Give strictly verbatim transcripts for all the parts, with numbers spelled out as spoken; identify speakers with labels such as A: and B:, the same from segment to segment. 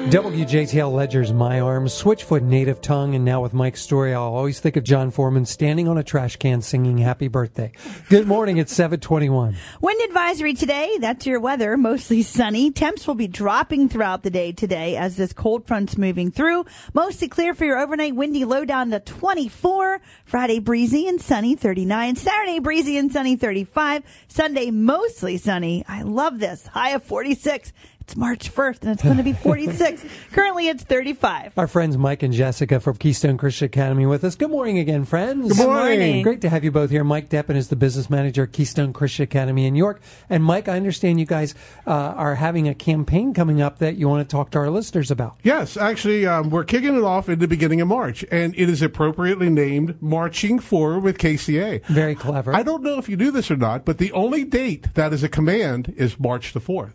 A: W J T L Ledger's My Arms, Switchfoot Native Tongue, and now with Mike's story, I'll always think of John Foreman standing on a trash can singing Happy Birthday. Good morning, it's seven twenty-one.
B: Wind advisory today, that's your weather, mostly sunny. Temps will be dropping throughout the day today as this cold front's moving through. Mostly clear for your overnight, windy low down to twenty-four. Friday breezy and sunny, thirty-nine. Saturday breezy and sunny, thirty-five. Sunday mostly sunny. I love this. High of forty-six. It's March first, and it's going to be forty-six. Currently, it's thirty-five.
A: Our friends Mike and Jessica from Keystone Christian Academy with us. Good morning again, friends.
C: Good morning.
B: Good morning.
A: Great to have you both here. Mike Deppen is the business manager at Keystone Christian Academy in York. And Mike, I understand you guys uh, are having a campaign coming up that you want to talk to our listeners about.
C: Yes, actually, um, we're kicking it off in the beginning of March, and it is appropriately named Marching Forward with K C A.
A: Very clever.
C: I don't know if you knew this or not, but the only date that is a command is March the fourth.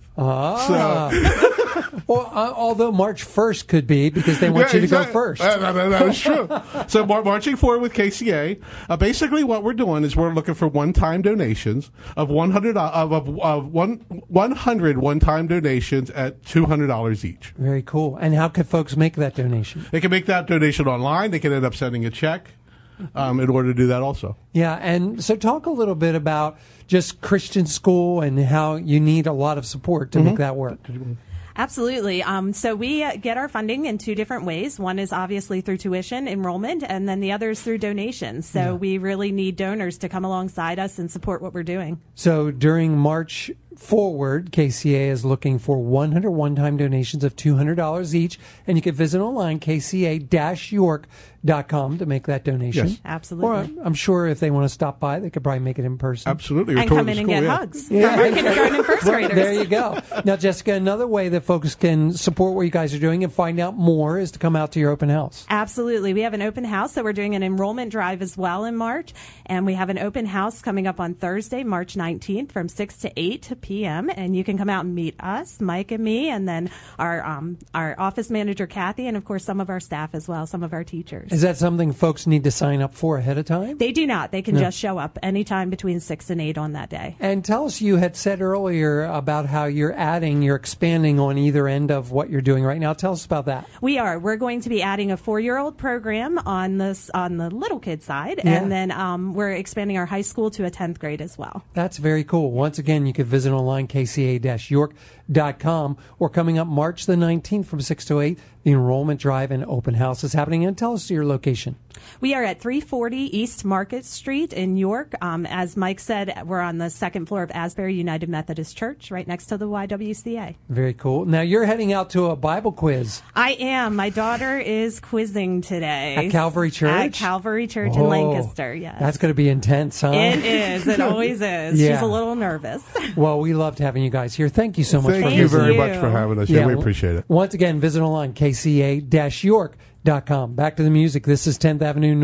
A: Ah. So, well, uh, although March first could be because they want
C: yeah,
A: you to
C: exactly.
A: go first.
C: Uh, that, that, that is true. So mar- Marching Forward with K C A, uh, basically what we're doing is we're looking for one-time donations of one hundred uh, of, of, of one, one hundred one-time donations at two hundred dollars each.
A: Very cool. And how could folks make that donation?
C: They can make that donation online. They can end up sending a check um, in order to do that also.
A: Yeah, and so talk a little bit about just Christian school and how you need a lot of support to mm-hmm. make that work.
D: Absolutely. Um, so we uh, get our funding in two different ways. One is obviously through tuition enrollment, and then the other is through donations. So yeah. we really need donors to come alongside us and support what we're doing.
A: So during March Forward, K C A is looking for one hundred one-time donations of two hundred dollars each, and you can visit online, k c a dash york dot com, to make that donation.
C: Yes.
D: Absolutely.
A: Or I'm sure if they want to stop by, they could probably make it in person.
C: Absolutely.
D: And come in and get
C: yeah.
D: hugs
A: yeah.
D: from our kindergarten and first graders.
A: There you go. Now, Jessica, another way that folks can support what you guys are doing and find out more is to come out to your open house.
D: Absolutely. We have an open house, so we're doing an enrollment drive as well in March, and we have an open house coming up on Thursday, March nineteenth from six to eight p.m., and you can come out and meet us, Mike and me, and then our um, our office manager, Kathy, and, of course, some of our staff as well, some of our teachers.
A: Is that something folks need to sign up for ahead of time?
D: They do not. They can
A: no.
D: just show up anytime between six and eight on that day.
A: And tell us, you had said earlier about how you're adding, you're expanding on either end of what you're doing right now. Tell us about that.
D: We are. We're going to be adding a four-year-old program on this on the little kid side,
A: yeah.
D: and then um, we're expanding our high school to a tenth grade as well.
A: That's very cool. Once again, you can visit online, k c a dash york dot com, or coming up March the nineteenth from six to eight, the enrollment drive and open house is happening. And tell us your location.
D: We are at three forty East Market Street in York. Um, as Mike said, we're on the second floor of Asbury United Methodist Church, right next to the Y W C A.
A: Very cool. Now, you're heading out to a Bible quiz.
D: I am. My daughter is quizzing today.
A: At Calvary Church?
D: At Calvary Church
A: oh,
D: in Lancaster, yes.
A: That's going to be intense, huh?
D: It is. It always is.
A: Yeah.
D: She's a little nervous.
A: Well, we loved having you guys here. Thank you so much
C: Thank
A: for
C: you very
D: you.
C: much for having us. Yeah, yeah, we appreciate it.
A: Once again, visit online, k c a dash york dot com. Back to the music. This is tenth Avenue